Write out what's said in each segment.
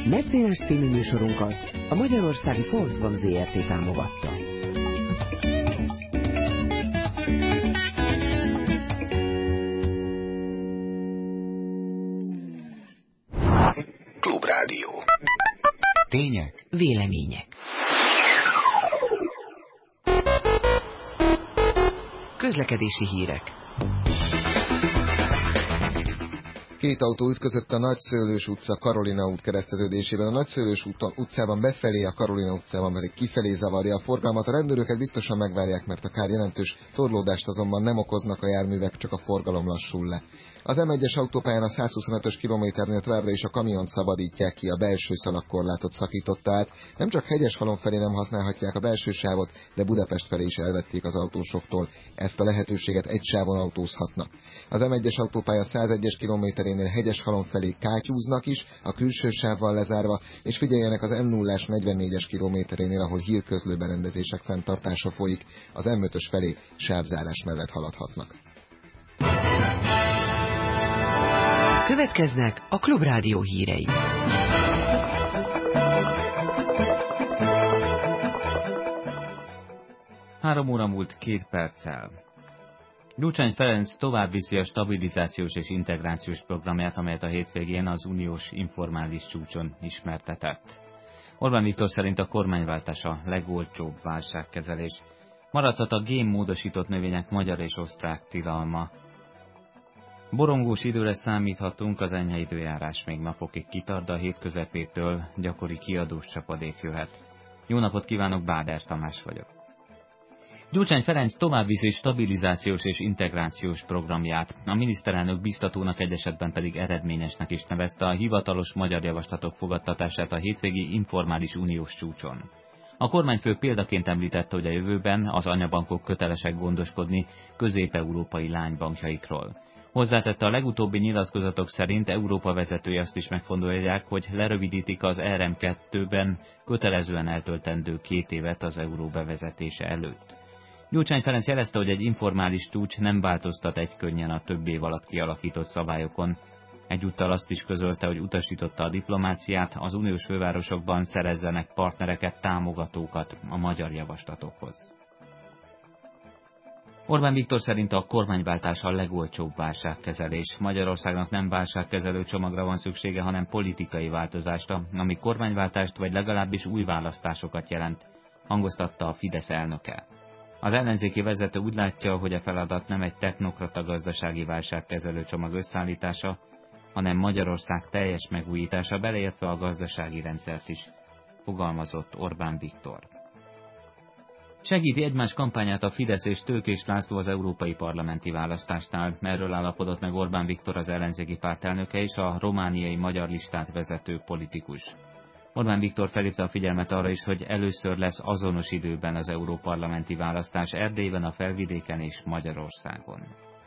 Metszénes című műsorunkat a magyarországi Volkswagen ZRT támogatta. Klubrádió. Tények, vélemények. Közlekedési hírek. Két autó ütközött a Nagyszőlős utca Karolina út kereszteződésében. A Nagyszőlős utcában befelé, a Karolina utcában pedig kifelé zavarja a forgalmat. A rendőröket biztosan megvárják, mert a kár jelentős, torlódást azonban nem okoznak a járművek, csak a forgalom lassul le. Az M1-es autópályán a 125-ös kilométernél továbbra is a kamiont szabadítják ki, a belső szalagkorlátot szakította át. Nem csak Hegyeshalom felé nem használhatják a belső sávot, de Budapest felé is elvették az autósoktól. Ezt a lehetőséget egy sávon autózhatnak. Az M1-es autópálya 101-es kilométerénél Hegyeshalom felé kátyúznak is, a külső sávval lezárva, és figyeljenek az M0-as 44-es kilométerénél, ahol hírközlő berendezések fenntartása folyik, az M5-ös felé sávzárás mellett haladhatnak. Következnek a Klubrádió hírei. Három óra múlt 2 perccel. Gyurcsány Ferenc tovább viszi a stabilizációs és integrációs programját, amelyet a hétvégén az uniós informális csúcson ismertetett. Orbán Viktor szerint a kormányváltás a legolcsóbb válságkezelés. Maradhat a génmódosított növények magyar és osztrák tilalma. Borongós időre számíthatunk, az enyhe időjárás még napokig kitart, de a hét közepétől gyakori kiadós csapadék jöhet. Jó napot kívánok, Báder Tamás vagyok. Gyurcsány Ferenc továbbviszi stabilizációs és integrációs programját. A miniszterelnök biztatónak, egy esetben pedig eredményesnek is nevezte a hivatalos magyar javaslatok fogadtatását a hétvégi informális uniós csúcson. A kormányfő példaként említette, hogy a jövőben az anyabankok kötelesek gondoskodni közép-európai lánybankjaikról. Hozzátette, a legutóbbi nyilatkozatok szerint Európa vezetői azt is megfontolják, hogy lerövidítik az ERM2-ben kötelezően eltöltendő 2 évet az euró bevezetése előtt. Gyurcsány Ferenc jelezte, hogy egy informális csúcs nem változtat egykönnyen a több év alatt kialakított szabályokon. Egyúttal azt is közölte, hogy utasította a diplomáciát, az uniós fővárosokban szerezzenek partnereket, támogatókat a magyar javaslatokhoz. Orbán Viktor szerint a kormányváltás a legolcsóbb válságkezelés. Magyarországnak nem válságkezelő csomagra van szüksége, hanem politikai változásra, ami kormányváltást vagy legalábbis új választásokat jelent, hangoztatta a Fidesz elnöke. Az ellenzéki vezető úgy látja, hogy a feladat nem egy technokrata gazdasági válságkezelő csomag összeállítása, hanem Magyarország teljes megújítása, beleértve a gazdasági rendszert is, fogalmazott Orbán Viktor. Segíti egymás kampányát a Fidesz és Tőkés László az európai parlamenti választásnál. Erről állapodott meg Orbán Viktor, az ellenzéki pártelnöke és a romániai magyar listát vezető politikus. Orbán Viktor felhívta a figyelmet arra is, hogy először lesz azonos időben az európarlamenti választás Erdélyben, a Felvidéken és Magyarországon.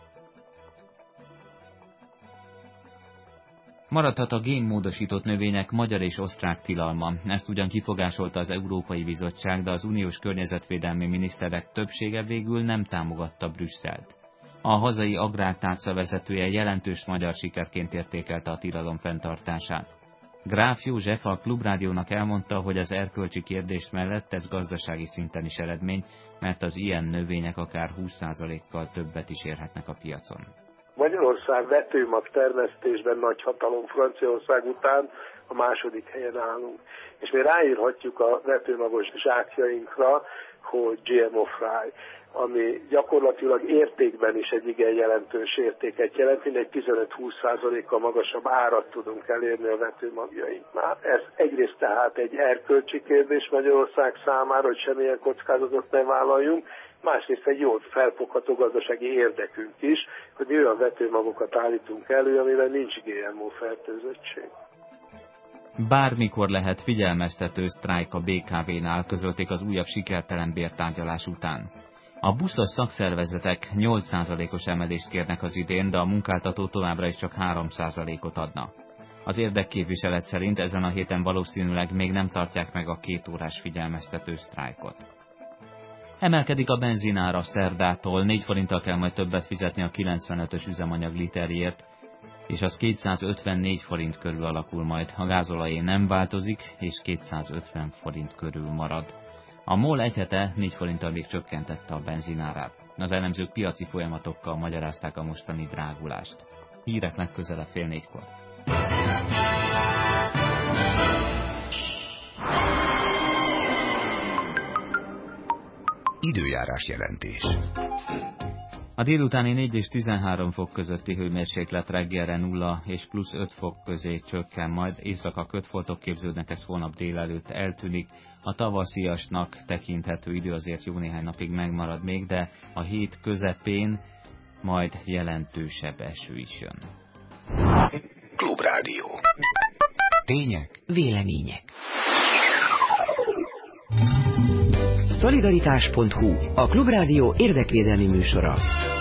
Maradhat a génmódosított növények magyar és osztrák tilalma. Ezt ugyan kifogásolta az Európai Bizottság, de az uniós környezetvédelmi miniszterek többsége végül nem támogatta Brüsszelt. A hazai agrártárca vezetője jelentős magyar sikerként értékelte a tilalom fenntartását. Gráf József a Klubrádiónak elmondta, hogy az erkölcsi kérdés mellett ez gazdasági szinten is eredmény, mert az ilyen növények akár 20%-kal többet is érhetnek a piacon. Magyarország vetőmag termesztésben nagy hatalom, Franciaország után a második helyen állunk. És mi ráírhatjuk a vetőmagos zsákjainkra, hogy GMO-free, ami gyakorlatilag értékben is egy igen jelentős értéket jelent, mindegy 15-20%-kal magasabb árat tudunk elérni a vetőmagjainknál. Ez egyrészt tehát egy erkölcsi kérdés Magyarország számára, hogy semmilyen kockázatot ne vállaljunk, másrészt egy jól felfogható gazdasági érdekünk is, hogy mi olyan vetőmagokat állítunk elő, amiben nincs GMO fertőzöttség. Bármikor lehet figyelmeztető sztrájk a BKV-nál, közölték az újabb sikertelen bértárgyalás után. A buszos szakszervezetek 8%-os emelést kérnek az idén, de a munkáltató továbbra is csak 3%-ot adna. Az érdekképviselet szerint ezen a héten valószínűleg még nem tartják meg a 2 órás figyelmeztető sztrájkot. Emelkedik a benzinára szerdától, 4 forinttal kell majd többet fizetni a 95-ös üzemanyag literjét. és az 254 forint körül alakul majd. A gázolajé nem változik, és 250 forint körül marad. A MOL egy hete 4 forinttal még csökkentette a benzinárát. Az elemzők piaci folyamatokkal magyarázták a mostani drágulást. Hírek legközelebb 3:30-kor. Időjárás jelentés. A délutáni 4 és 13 fok közötti hőmérséklet reggelre 0 és plusz 5 fok közé csökken, majd éjszaka kötfoltok képződnek, ez holnap délelőtt eltűnik. A tavasziasnak tekinthető idő azért jó néhány napig megmarad még, de a hét közepén majd jelentősebb eső is jön. Klubrádió. Tények. Vélemények. Szolidaritás.hu, a Klubrádió érdekvédelmi műsora.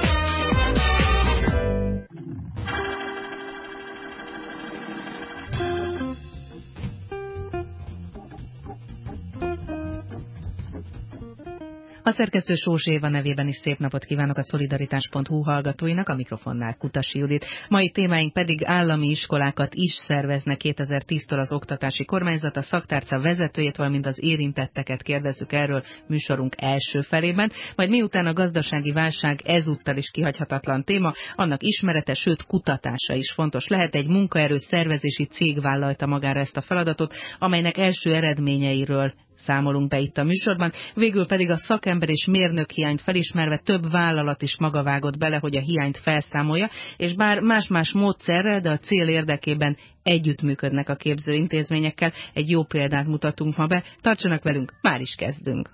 A szerkesztő Sós Éva nevében is szép napot kívánok a Szolidaritás.hu hallgatóinak, a mikrofonnál Kutasi Judit. Mai témáink pedig állami iskolákat is szerveznek 2010-től az oktatási kormányzat, a szaktárca vezetőjét, valamint az érintetteket kérdezzük erről műsorunk első felében, majd miután a gazdasági válság ezúttal is kihagyhatatlan téma, annak ismerete, sőt kutatása is fontos lehet. Egy munkaerő szervezési cég vállalta magára ezt a feladatot, amelynek első eredményeiről számolunk be itt a műsorban, végül pedig a szakember és mérnök hiányt felismerve több vállalat is maga vágott bele, hogy a hiányt felszámolja, és bár más-más módszerrel, de a cél érdekében együttműködnek a képzőintézményekkel. Egy jó példát mutatunk ma be, tartsanak velünk, már is kezdünk.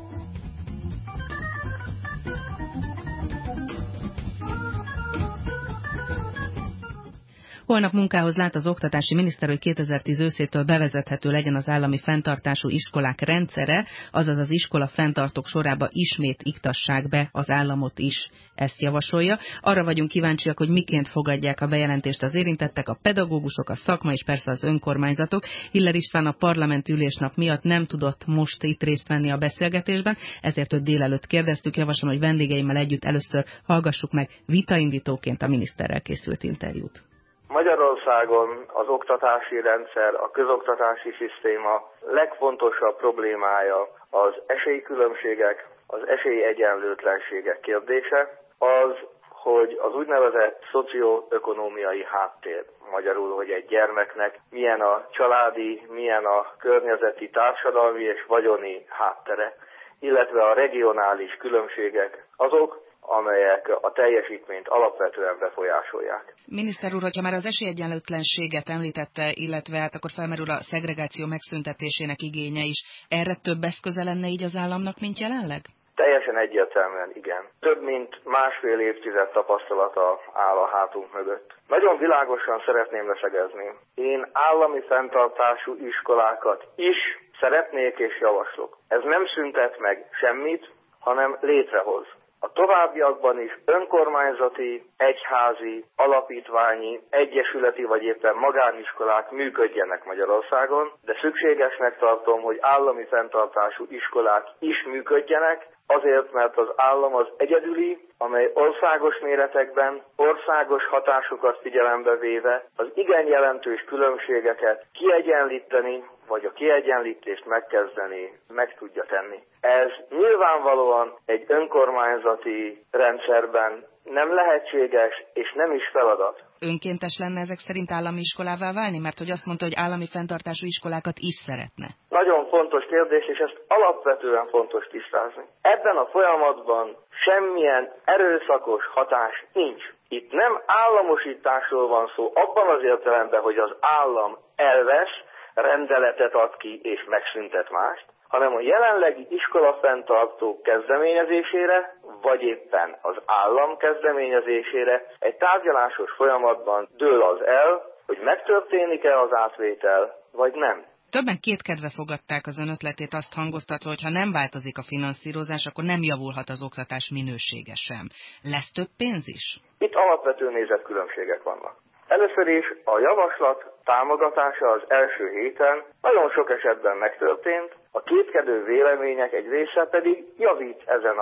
Holnap munkához lát az oktatási miniszter, hogy 2010 őszétől bevezethető legyen az állami fenntartású iskolák rendszere, azaz az iskola fenntartók sorába ismét iktassák be az államot is. Ezt javasolja. Arra vagyunk kíváncsiak, hogy miként fogadják a bejelentést az érintettek, a pedagógusok, a szakma és persze az önkormányzatok. Hiller István a parlamenti ülésnap miatt nem tudott most itt részt venni a beszélgetésben, ezért őt délelőtt kérdeztük. Javaslom, hogy vendégeimmel együtt először hallgassuk meg vitaindítóként a miniszterrel készült interjút. Magyarországon az oktatási rendszer, a közoktatási szisztéma legfontosabb problémája az esélykülönbségek, az esélyegyenlőtlenségek kérdése, az, hogy az úgynevezett szocioökonómiai háttér, magyarul, hogy egy gyermeknek milyen a családi, milyen a környezeti, társadalmi és vagyoni háttere, illetve a regionális különbségek azok, amelyek a teljesítményt alapvetően befolyásolják. Miniszter úr, hogyha már az esélyegyenlőtlenséget említette, illetve hát akkor felmerül a szegregáció megszüntetésének igénye is, erre több eszköze lenne így az államnak, mint jelenleg? Teljesen egyértelműen igen. Több mint másfél évtized tapasztalata áll a hátunk mögött. Nagyon világosan szeretném leszögezni. Én állami fenntartású iskolákat is szeretnék és javaslok. Ez nem szüntet meg semmit, hanem létrehoz. A továbbiakban is önkormányzati, egyházi, alapítványi, egyesületi vagy éppen magániskolák működjenek Magyarországon, de szükségesnek tartom, hogy állami fenntartású iskolák is működjenek, azért, mert az állam az egyedüli, amely országos méretekben, országos hatásokat figyelembe véve az igen jelentős különbségeket kiegyenlíteni, vagy a kiegyenlítést megkezdeni, meg tudja tenni. Ez nyilvánvalóan egy önkormányzati rendszerben nem lehetséges és nem is feladat. Önkéntes lenne ezek szerint állami iskolává válni? Mert hogy azt mondta, hogy állami fenntartású iskolákat is szeretne. Nagyon fontos kérdés, és ezt alapvetően fontos tisztázni. Ebben a folyamatban semmilyen erőszakos hatás nincs. Itt nem államosításról van szó, abban az értelemben, hogy az állam elvesz, rendeletet ad ki és megszüntet mást, hanem a jelenlegi iskolafenntartók kezdeményezésére, vagy éppen az állam kezdeményezésére egy tárgyalásos folyamatban dől az el, hogy megtörténik-e az átvétel, vagy nem. Többen kétkedve fogadták az ön ötletét, azt hangoztatva, hogy ha nem változik a finanszírozás, akkor nem javulhat az oktatás minősége sem. Lesz több pénz is? Itt alapvető nézetkülönbségek vannak. Először is a javaslat támogatása az első héten nagyon sok esetben megtörtént, a kétkedő vélemények egy része pedig javít ezen a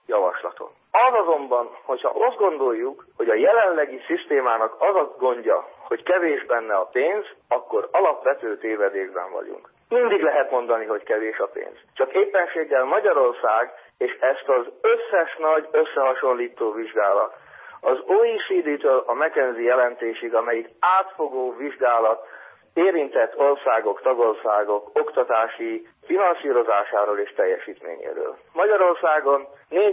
javaslaton. Az azonban, hogyha azt gondoljuk, hogy a jelenlegi szisztémának az a gondja, hogy kevés benne a pénz, akkor alapvető tévedésben vagyunk. Mindig lehet mondani, hogy kevés a pénz. Csak éppenséggel Magyarország, és ezt az összes nagy összehasonlító vizsgálat, az OECD-től a McKinsey jelentésig, amelyik átfogó vizsgálat érintett országok, tagországok oktatási finanszírozásáról és teljesítményéről. Magyarországon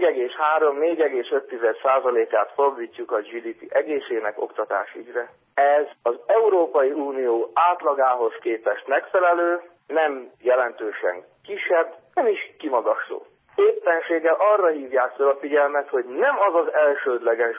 4,3-4,5%-át fordítjuk a GDP egészének oktatásügyre. Ez az Európai Unió átlagához képest megfelelő, nem jelentősen kisebb, nem is kimagasló. Éppenséggel arra hívják fel a figyelmet, hogy nem az az elsődleges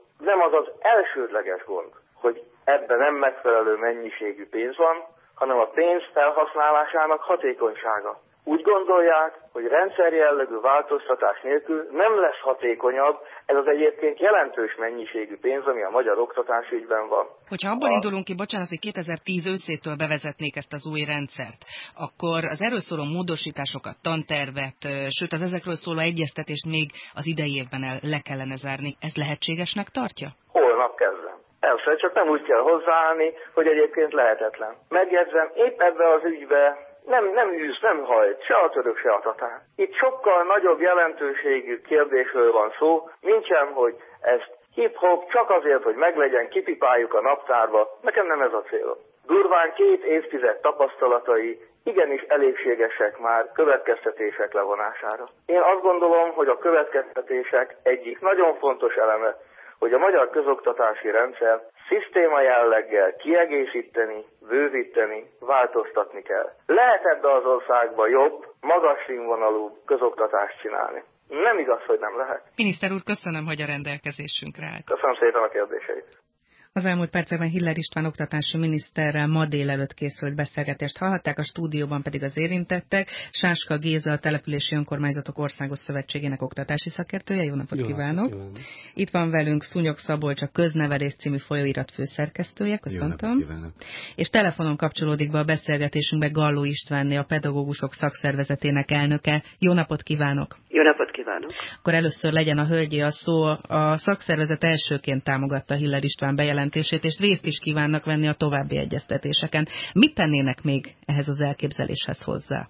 gond, hogy ebben nem megfelelő mennyiségű pénz van, hanem a pénz felhasználásának hatékonysága. Úgy gondolják, hogy rendszerjellegű változtatás nélkül nem lesz hatékonyabb ez az egyébként jelentős mennyiségű pénz, ami a magyar oktatásügyben van. Hogyha abból indulunk ki, bocsánat, hogy 2010 őszétől bevezetnék ezt az új rendszert, akkor az erről szóló módosításokat, tantervet, sőt az ezekről szóló egyeztetést még az idei évben le kellene zárni. Ez lehetségesnek tartja? Holnap kezdem. Persze, csak nem úgy kell hozzáállni, hogy egyébként lehetetlen. Megjegyzem, épp ebbe az ügybe nem hajt, se a török, se a tatár. Itt sokkal nagyobb jelentőségű kérdésről van szó, nincsen, hogy ezt hip-hop csak azért, hogy meglegyen, kipipáljuk a naptárba, nekem nem ez a célom. Durván 2 évtized tapasztalatai igenis elégségesek már következtetések levonására. Én azt gondolom, hogy a következtetések egyik nagyon fontos eleme, hogy a magyar közoktatási rendszer szisztéma jelleggel kiegészíteni, bővíteni, változtatni kell. Lehet ebbe az országba jobb, magas színvonalú közoktatást csinálni. Nem igaz, hogy nem lehet. Miniszter úr, köszönöm, hogy a rendelkezésünkre állt. Köszönöm szépen a kérdéseit. Az elmúlt percekben Hiller István oktatási miniszterrel ma délelőtt készült beszélgetést hallhatták, a stúdióban pedig az érintettek. Sáska Géza, a Települési Önkormányzatok Országos Szövetségének oktatási szakértője. Jó napot kívánok! Itt van velünk Szúnyog Szabolcs, a Köznevelés című folyóirat főszerkesztője. Köszöntöm. És telefonon kapcsolódik be a beszélgetésünkbe Galló Istvánné, a Pedagógusok Szakszervezetének elnöke. Jó napot kívánok! Jó napot kívánok! Akkor először legyen a hölgyé a szó. A szakszervezet elsőként támogatta Hiller István bejelentését, és részt is kívánnak venni a további egyeztetéseken. Mit tennének még ehhez az elképzeléshez hozzá?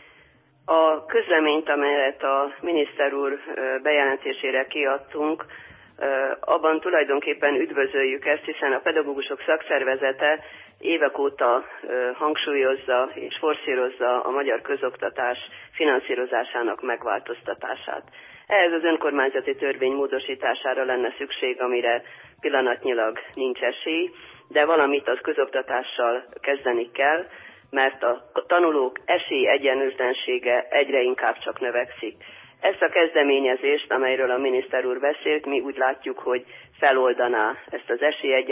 A közleményt, amelyet a miniszter úr bejelentésére kiadtunk, abban tulajdonképpen üdvözöljük ezt, hiszen a Pedagógusok Szakszervezete évek óta hangsúlyozza és forszírozza a magyar közoktatás finanszírozásának megváltoztatását. Ehhez az önkormányzati törvény módosítására lenne szükség, amire pillanatnyilag nincs esély, de valamit az közoktatással kezdeni kell, mert a tanulók esélyegyenlőtlensége egyre inkább csak növekszik. Ezt a kezdeményezést, amelyről a miniszter úr beszélt, mi úgy látjuk, hogy feloldaná ezt az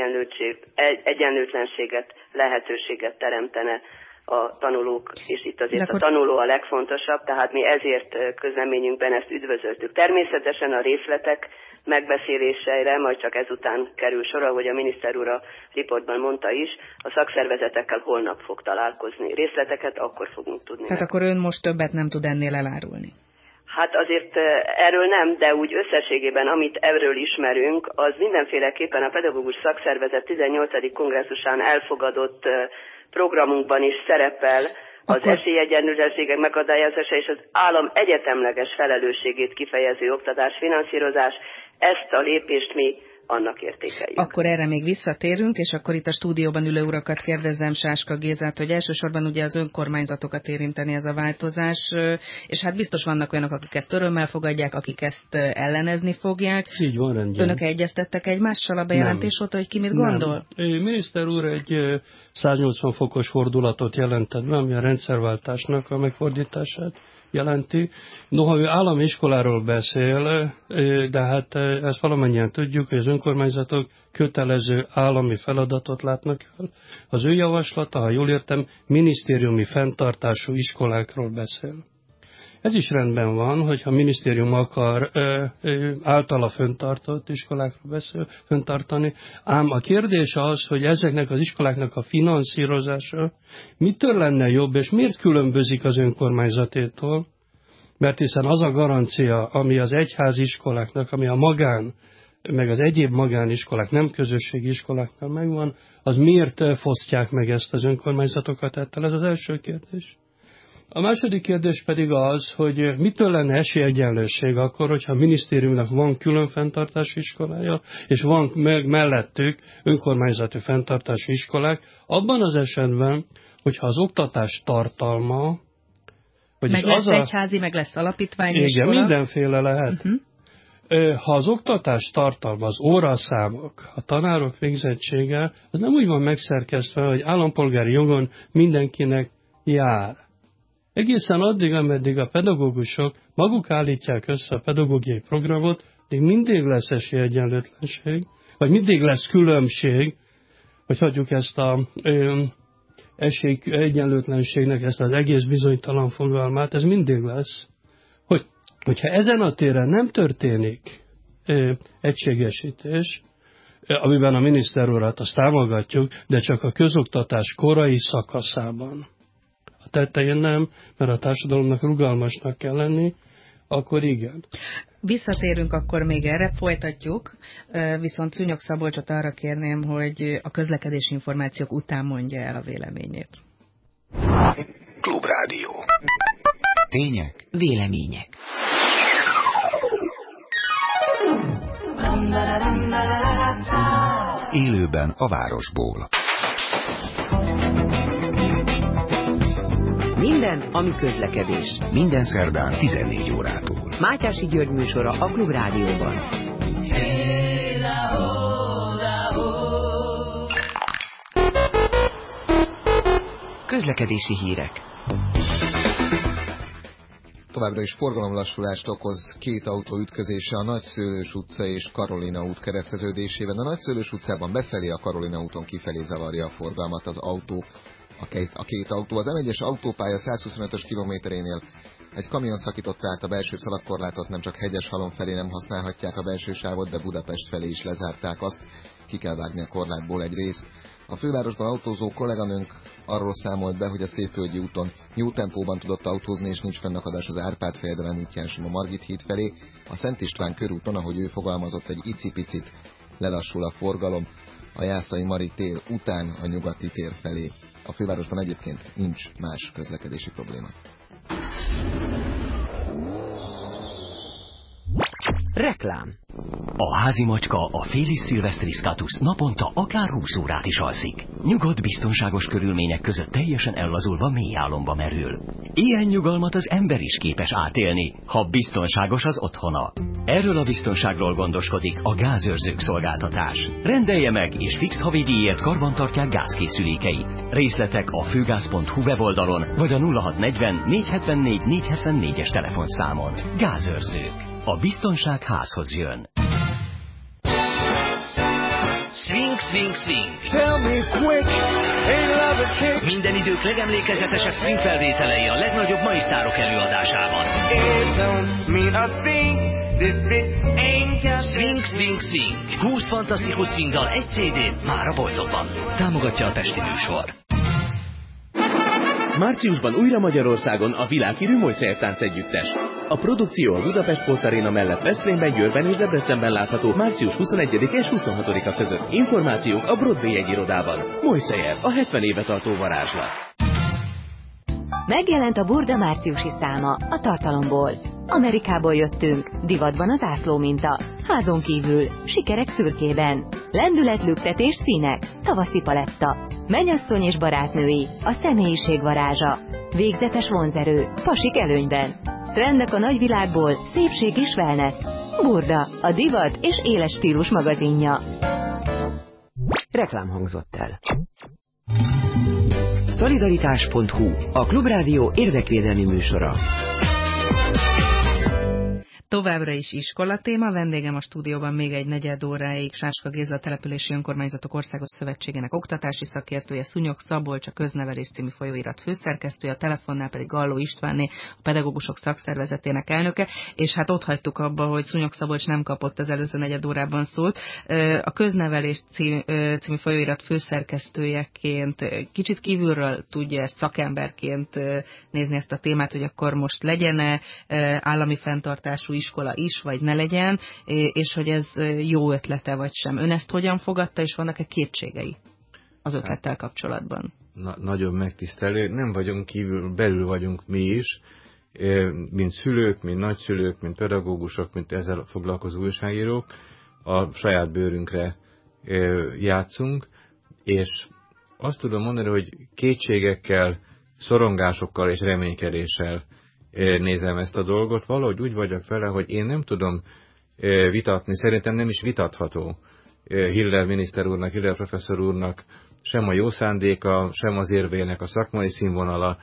esélyegyenlőtlenséget, lehetőséget teremtene a tanulók, és itt azért a tanuló a legfontosabb, tehát mi ezért közleményünkben ezt üdvözöltük. Természetesen a részletek megbeszéléseire majd csak ezután kerül sor, ahogy a miniszter úr a riportban mondta is, a szakszervezetekkel holnap fog találkozni. Részleteket akkor fogunk tudni. Tehát akkor ön most többet nem tud ennél elárulni? Hát azért erről nem, de úgy összességében, amit erről ismerünk, az mindenféleképpen a Pedagógus Szakszervezet 18. kongresszusán elfogadott programunkban is szerepel az esélyegyenlőségek megakadályozása és az állam egyetemleges felelősségét kifejező oktatás finanszírozás. Ezt a lépést mi annak értékeljük. Akkor erre még visszatérünk, és akkor itt a stúdióban ülő urakat kérdezem, Sáska Gézát, hogy elsősorban ugye az önkormányzatokat érinteni ez a változás, és hát biztos vannak olyanok, akik ezt örömmel fogadják, akik ezt ellenezni fogják. Így van, rendben. Önök egyeztettek egymással a bejelentés óta, hogy ki mit gondol? Miniszter úr egy 180 fokos fordulatot jelentett be, ami a rendszerváltásnak a megfordítását jelenti. Noha ő állami iskoláról beszél, de hát ezt valamennyien tudjuk, hogy az önkormányzatok kötelező állami feladatot látnak el. Az ő javaslata, ha jól értem, minisztériumi fenntartású iskolákról beszél. Ez is rendben van, hogyha a minisztérium akar általa fenntartott iskolákról fenntartani, ám a kérdés az, hogy ezeknek az iskoláknak a finanszírozása mitől lenne jobb, és miért különbözik az önkormányzatétól, Mert hiszen az a garancia, ami az egyházi iskoláknak, ami a magán, meg az egyéb magániskolák, nem közösségi iskoláknál megvan, az miért fosztják meg ezt az önkormányzatokat ettől? Ez az első kérdés. A második kérdés pedig az, hogy mitől lenne esélyegyenlőség akkor, hogyha a minisztériumnak van külön fenntartási iskolája, és van mellettük önkormányzati fenntartási iskolák, abban az esetben, hogyha az oktatás tartalma, meg lesz egyházi, meg lesz alapítványi iskola. Igen, mindenféle lehet. Ha az oktatás tartalma, az óraszámok, a tanárok végzettsége, az nem úgy van megszerkesztve, hogy állampolgári jogon mindenkinek jár. Egészen addig, ameddig a pedagógusok maguk állítják össze a pedagógiai programot, még mindig lesz esélyegyenlőtlenség, vagy mindig lesz különbség, hogy hagyjuk ezt a esélyegyenlőtlenségnek ezt az egész bizonytalan fogalmát, ez mindig lesz. Hogyha ezen a téren nem történik egységesítés, amiben a miniszter urat azt támogatjuk, de csak a közoktatás korai szakaszában, a tetején nem, mert a társadalomnak rugalmasnak kell lenni, akkor igen. Visszatérünk akkor még erre, folytatjuk, viszont Szúnyog Szabolcsot arra kérném, hogy a közlekedési információk után mondja el a véleményét. Klubrádió. Tények. Vélemények. Élőben a városból. Minden, ami közlekedés. Minden szerdán 14 órától. Mátyási György műsora a Klubrádióban. Közlekedési hírek. Továbbra is forgalomlassulást okoz két autó ütközése a Nagyszőlős utca és Karolina út kereszteződésében. A Nagyszőlős utcában befelé, a Karolina úton kifelé zavarja a forgalmat az autó. A két autó az M1-es autópálya 125-ös kilométerénél egy kamion szakította át a belső szalagkorlátot, nem csak Hegyeshalom felé nem használhatják a belső sávot, de Budapest felé is lezárták azt, ki kell vágni a korlátból egy részt. A fővárosban autózó kolléganőnk arról számolt be, hogy a Szépvölgyi úton jó tempóban tudott autózni, és nincs fennakadás az Árpád fejedelem útján sem a Margit híd felé. A Szent István körúton, ahogy ő fogalmazott, egy icipicit lelassul a forgalom a Jászai Mari tér után a Nyugati tér felé. A fővárosban egyébként nincs más közlekedési probléma. Reklám. A házi macska, a Felis silvestris catus naponta akár 20 órát is alszik. Nyugodt, biztonságos körülmények között teljesen ellazulva mély álomba merül. Ilyen nyugalmat az ember is képes átélni, ha biztonságos az otthona. Erről a biztonságról gondoskodik a Gázőrzők szolgáltatás. Rendelje meg, és fix havi díjért karbantartják gázkészülékeit. Részletek a főgáz.hu weboldalon, vagy a 0640 474 474-es telefonszámon. Gázőrzők. A biztonság házhoz jön. Swing, swing, swing. Minden idők legemlékezetesebb swing felvételei a legnagyobb mai sztárok előadásában. Swing, swing, swing. 20 fantasztikus swingdal egy CD már a boltokban. Támogatja a Pesti műsor. Márciusban újra Magyarországon a világhírű Mojszejev táncegyüttes. A produkció a Budapest Sport Arena mellett Veszprémben, Győrben és Debrecenben látható március 21 és 26-a között. Információk a Broadway jegyirodában. Mojszejev, a 70 éve tartó varázslat. Megjelent a Burda márciusi száma a tartalomból. Amerikából jöttünk, divatban az ászló minta. Házon kívül, sikerek szürkében. Lendületlüktetés színek, tavaszi paletta. Mennyasszony és barátnői, a személyiség varázsa. Végzetes vonzerő, pasik előnyben. Trendek a nagyvilágból, szépség és wellness. Burda, a divat és éles stílus magazinja. Reklám hangzott el. Szolidaritás.hu, a Klubrádió érdekvédelmi műsora. Továbbra is iskolatéma, vendégem a stúdióban még egy negyed óráig Sáska Géza, a Települési Önkormányzatok Országos Szövetségének oktatási szakértője, Szúnyog Szabolcs, a Köznevelés című folyóirat főszerkesztője, a telefonnál pedig Galló Istvánné, a Pedagógusok Szakszervezetének elnöke, és hát ott hagytuk abba, hogy Szúnyog Szabolcs nem kapott az előző negyed órában szót. A Köznevelés című folyóirat főszerkesztőjeként kicsit kívülről tudja ezt szakemberként nézni ezt a témát, hogy akkor most legyen-e állami fenntartású iskola is, vagy ne legyen, és hogy ez jó ötlete, vagy sem. Ön ezt hogyan fogadta, és vannak-e kétségei az ötlettel kapcsolatban? Nagyon megtisztelő. Nem vagyunk kívül, belül vagyunk mi is, mint szülők, mint nagyszülők, mint pedagógusok, mint ezzel foglalkozó újságírók. A saját bőrünkre játszunk, és azt tudom mondani, hogy kétségekkel, szorongásokkal és reménykedéssel nézem ezt a dolgot. Valahogy úgy vagyok vele, hogy én nem tudom vitatni, szerintem nem is vitatható Hiller miniszter úrnak, Hiller professzor úrnak sem a jó szándéka, sem az érvének a szakmai színvonala.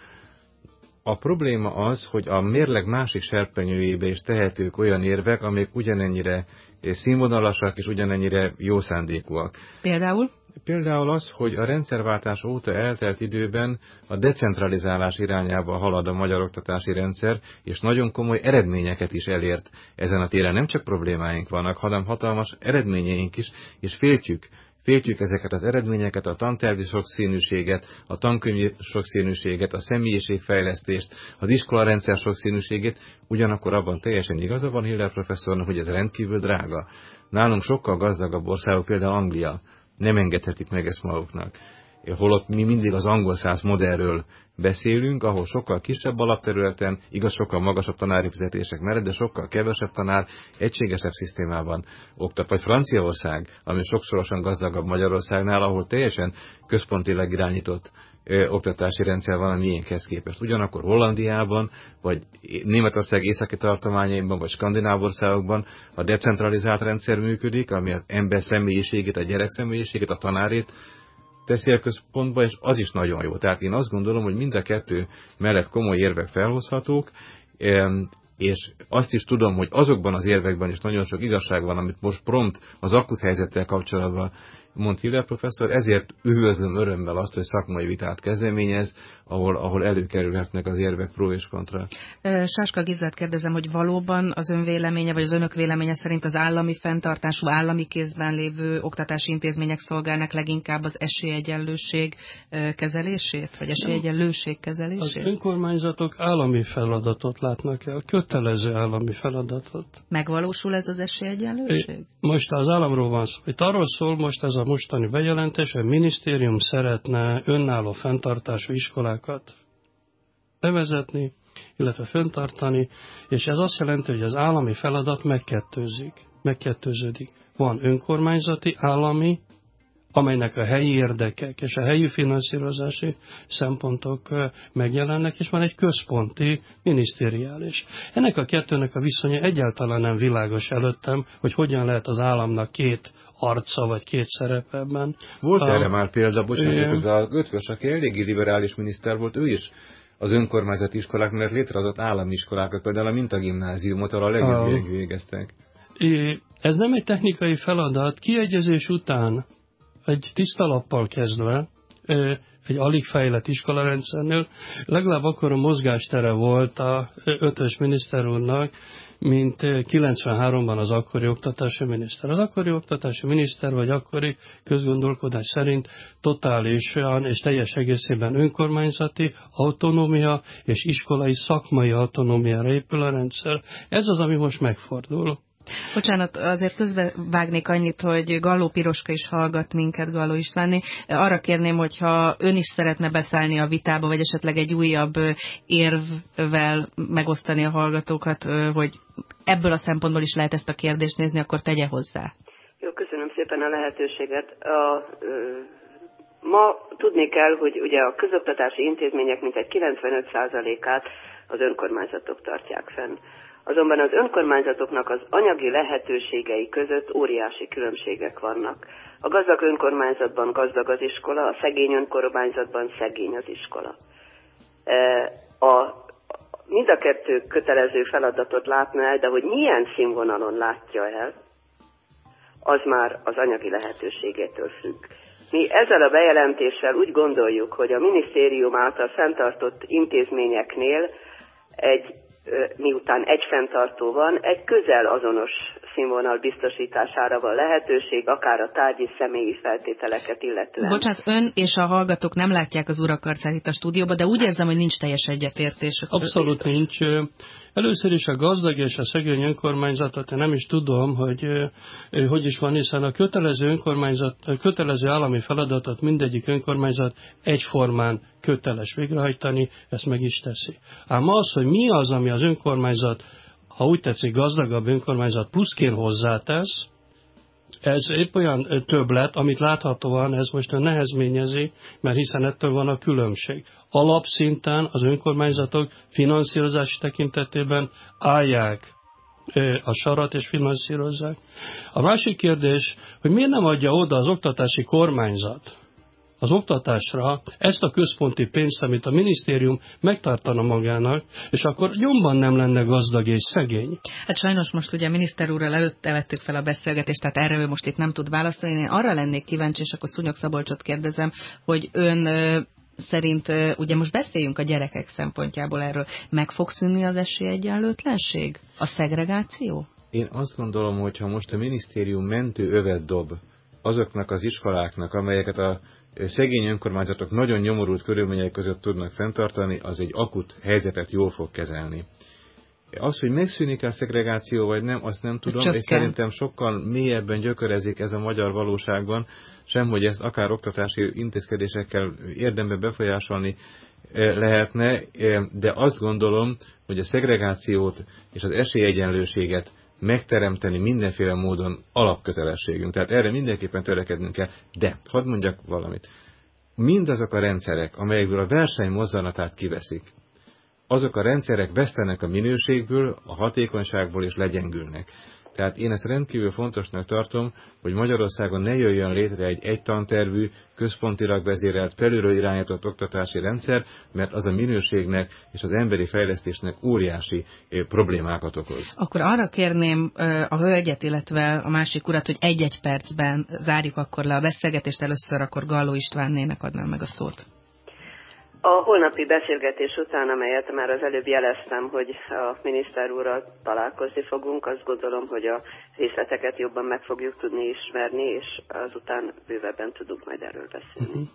A probléma az, hogy a mérleg másik serpenyőjébe is tehetők olyan érvek, amik ugyanennyire színvonalasak és ugyanennyire jó szándékúak. Például? Például az, hogy a rendszerváltás óta eltelt időben a decentralizálás irányába halad a magyar oktatási rendszer, és nagyon komoly eredményeket is elért ezen a téren. Nem csak problémáink vannak, hanem hatalmas eredményeink is, és féltjük ezeket az eredményeket, a tantervi sokszínűséget, a tankönyvi sokszínűséget, a személyiségfejlesztést, az iskolarendszer sokszínűségét, ugyanakkor abban teljesen igaza van Hiller professzornak, hogy ez rendkívül drága. Nálunk sokkal gazdagabb országok, például Anglia, nem engedhetik meg ezt maguknak. Holott mi mindig az angol száz modellről beszélünk, ahol sokkal kisebb alapterületen, igaz, sokkal magasabb tanári fizetések mellett, de sokkal kevesebb tanár, egységesebb szisztémában oktat. Vagy Franciaország, ami sokszorosan gazdagabb Magyarországnál, ahol teljesen központilag irányított oktatási rendszer van a miénkhez képest. Ugyanakkor Hollandiában, vagy Németország északi tartományaiban, vagy skandináv országokban a decentralizált rendszer működik, ami az ember személyiségét, a gyerek személyiségét, a tanárét teszi a központba, és az is nagyon jó. Tehát én azt gondolom, hogy mind a kettő mellett komoly érvek felhozhatók, és azt is tudom, hogy azokban az érvekben is nagyon sok igazság van, amit most prompt az akut helyzettel kapcsolatban mond Hiller professzor, ezért üdvözlöm örömmel azt, hogy szakmai vitát kezdeményez, ahol előkerülhetnek az érvek pro és kontra. Sáska Gizát kérdezem, hogy valóban az ön véleménye, vagy az önök véleménye szerint az állami fenntartású, állami kézben lévő oktatási intézmények szolgálnak leginkább az esélyegyenlőség kezelését, vagy esélyegyenlőség kezelését? Az önkormányzatok állami feladatot látnak el, kötelező állami feladatot. Megvalósul ez az esélyegyenlőség? Most az államról van szó. Itt arról szól most ez a mostani bejelentés, hogy a minisztérium szeretne önálló fenntartású iskolákat bevezetni, illetve fenntartani, és ez azt jelenti, hogy az állami feladat megkettőződik. Van önkormányzati, állami, amelynek a helyi érdekek és a helyi finanszírozási szempontok megjelennek, és van egy központi, minisztériális. Ennek a kettőnek a viszonya egyáltalán nem világos előttem, hogy hogyan lehet az államnak két arca, vagy két szerep ebben. Volt erre már példa, bocsánat, de a Ötvös, aki eléggé liberális miniszter volt, ő is az önkormányzati iskolák mellett létrehozott állami iskolákat, például a mintagimnáziumot, ahol a legjobb végeztek. Ez nem egy technikai feladat, kiegyezés után egy tiszta lappal kezdve, egy alig fejlett iskolarendszernél, legalább akkor a mozgástere volt a Ötvös miniszter úrnak, mint 93-ban az akkori oktatási miniszter. Az akkori oktatási miniszter, vagy akkori közgondolkodás szerint totálisan és teljes egészében önkormányzati autonómia és iskolai szakmai autonómiára épül a rendszer. Ez az, ami most megfordul. Bocsánat, azért közbevágnék annyit, hogy Galló Piroska is hallgat minket, Galló Istvánné. Arra kérném, hogyha ön is szeretne beszállni a vitába, vagy esetleg egy újabb érvvel megosztani a hallgatókat, hogy ebből a szempontból is lehet ezt a kérdést nézni, akkor tegye hozzá. Jó, köszönöm szépen a lehetőséget. Ma tudni kell, hogy ugye a közoktatási intézmények mintegy 95%-át az önkormányzatok tartják fenn. Azonban az önkormányzatoknak az anyagi lehetőségei között óriási különbségek vannak. A gazdag önkormányzatban gazdag az iskola, a szegény önkormányzatban szegény az iskola. A mind a kettő kötelező feladatot látna el, de hogy milyen színvonalon látja el, az már az anyagi lehetőségétől függ. Mi ezzel a bejelentéssel úgy gondoljuk, hogy a minisztérium által fenntartott intézményeknél miután egy fenntartó van, egy közel azonos színvonal biztosítására van lehetőség, akár a tárgyi személyi feltételeket illetően. Bocsánat, ön és a hallgatók nem látják az urak arcát itt a stúdióban, de úgy érzem, hogy nincs teljes egyetértés. Abszolút nincs. Először is a gazdag és a szegény önkormányzatot, én nem is tudom, hogy is van, hiszen a kötelező állami feladatot mindegyik önkormányzat egyformán köteles végrehajtani, ezt meg is teszi. Ám az, hogy mi az, ami az önkormányzat, ha úgy tetszik, gazdagabb önkormányzat pluszként hozzátesz, ez épp olyan többlet, amit láthatóan ez most nehezményezi, mert hiszen ettől van a különbség. Alapszinten az önkormányzatok finanszírozási tekintetében állják a sarat és finanszírozzák. A másik kérdés, hogy miért nem adja oda az oktatási kormányzat az oktatásra ezt a központi pénzt, amit a minisztérium megtartana magának, és akkor nyomban nem lenne gazdag és szegény. Hát sajnos most ugye miniszter úrral előtte vettük fel a beszélgetést, tehát erre ő most itt nem tud válaszolni. Én arra lennék kíváncsi, és akkor Szúnyog Szabolcsot kérdezem, hogy ön szerint, ugye most beszéljünk a gyerekek szempontjából erről, meg fog szűnni az esélyegyenlőtlenség? A szegregáció? Én azt gondolom, hogy ha most a minisztérium mentő övet dob azoknak az iskoláknak, amelyeket a szegény önkormányzatok nagyon nyomorult körülmények között tudnak fenntartani, az egy akut helyzetet jól fog kezelni. Az, hogy megszűnik a szegregáció, vagy nem, azt nem tudom, Csökken. és szerintem sokkal mélyebben gyökörezik ez a magyar valóságban, sem, hogy ezt akár oktatási intézkedésekkel érdemben befolyásolni lehetne, de azt gondolom, hogy a szegregációt és az esélyegyenlőséget megteremteni mindenféle módon alapkötelességünk. Tehát erre mindenképpen törekednünk kell. De, hadd mondjak valamit. Mindazok a rendszerek, amelyekből a verseny mozzanatát kiveszik, azok a rendszerek vesztenek a minőségből, a hatékonyságból és legyengülnek. Tehát én ezt rendkívül fontosnak tartom, hogy Magyarországon ne jöjjön létre egy egytantervű, központilag vezérelt, felülről irányított oktatási rendszer, mert az a minőségnek és az emberi fejlesztésnek óriási problémákat okoz. Akkor arra kérném a hölgyet, illetve a másik urat, hogy egy-egy percben zárjuk akkor le a beszélgetést. Először akkor Galló Istvánnének adnám meg a szót. A holnapi beszélgetés után, amelyet már az előbb jeleztem, hogy a miniszter úrral találkozni fogunk, azt gondolom, hogy a részleteket jobban meg fogjuk tudni ismerni, és azután bővebben tudunk majd erről beszélni.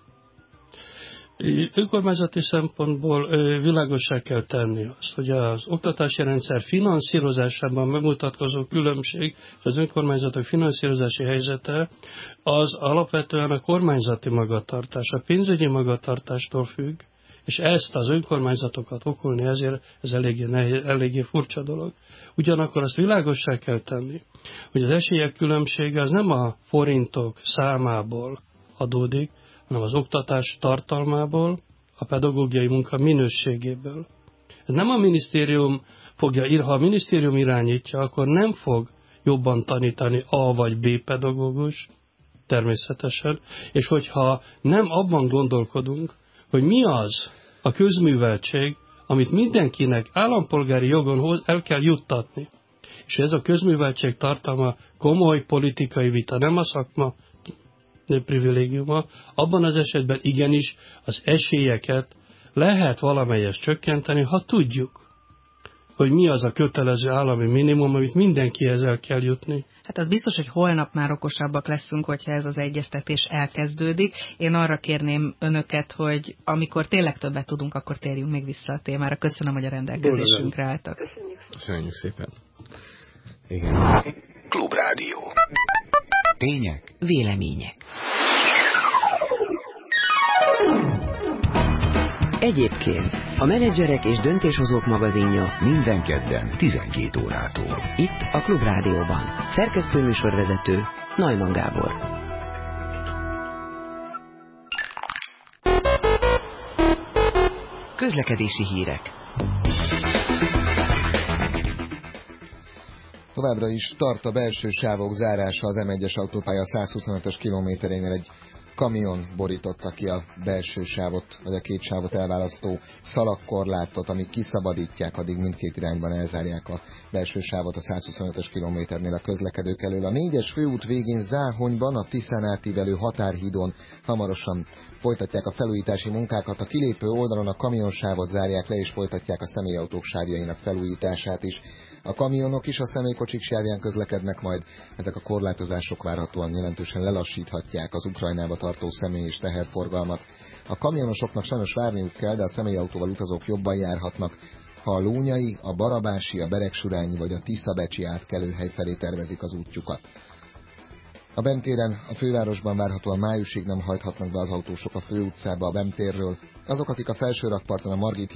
Önkormányzati szempontból világossá kell tenni azt, hogy az oktatási rendszer finanszírozásában megmutatkozó különbség, az önkormányzatok finanszírozási helyzete, az alapvetően a kormányzati magatartás, a pénzügyi magatartástól függ, és ezt az önkormányzatokat okolni ezért ez eléggé furcsa dolog. Ugyanakkor azt világossá kell tenni, hogy az esélyek különbsége az nem a forintok számából adódik, hanem az oktatás tartalmából, a pedagógiai munka minőségéből. Ez nem a minisztérium fogja, ha a minisztérium irányítja, akkor nem fog jobban tanítani A vagy B pedagógus, természetesen, és hogyha nem abban gondolkodunk, hogy mi az a közműveltség, amit mindenkinek állampolgári jogon el kell juttatni. És ez a közműveltség tartalma komoly politikai vita, nem a szakma privilégiuma, abban az esetben igenis az esélyeket lehet valamelyest csökkenteni, ha tudjuk, hogy mi az a kötelező állami minimum, amit mindenkihez el kell jutni. Hát az biztos, hogy holnap már okosabbak leszünk, hogyha ez az egyeztetés elkezdődik. Én arra kérném önöket, hogy amikor tényleg többet tudunk, akkor térjünk még vissza a témára. Köszönöm, hogy a rendelkezésünkre álltak. Köszönjük szépen. Igen. Klubrádió. Tények. Vélemények. Egyébként a Menedzserek és Döntéshozók magazinja minden kedden 12 órától. Itt a Klubrádióban. Szerkesztőműsorvezető Neumann Gábor. Közlekedési hírek. Továbbra is tart a belső sávok zárása az M1-es autópálya 125-ös kilométerénél egy kamion borította ki a belső sávot, vagy a két sávot elválasztó szalagkorlátot, amíg kiszabadítják, addig mindkét irányban elzárják a belső sávot a 125-ös kilométernél a közlekedők elől. A 4-es főút végén Záhonyban, a Tiszán átívelő határhídon hamarosan folytatják a felújítási munkákat. A kilépő oldalon a kamionsávot zárják le, és folytatják a személyautók sávjainak felújítását is. A kamionok is a személykocsik sávján közlekednek majd. Ezek a korlátozások várhatóan jelentősen lelassíthatják az Ukrajnába tartó személy- és teherforgalmat. A kamionosoknak sajnos várniuk kell, de a személyautóval utazók jobban járhatnak, ha a Lónyai, a Barabási, a Beregsurányi vagy a Tiszabecsi átkelőhely felé tervezik az útjukat. A Bem téren, a fővárosban várhatóan májusig nem hajthatnak be az autósok a főutcába a Bem térről. Azok, akik a Felsőrakparton a Margit